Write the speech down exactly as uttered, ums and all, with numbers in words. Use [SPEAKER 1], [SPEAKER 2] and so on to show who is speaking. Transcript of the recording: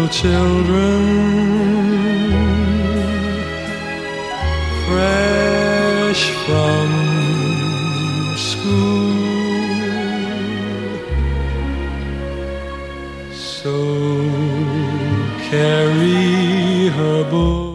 [SPEAKER 1] children fresh from school. So carry her book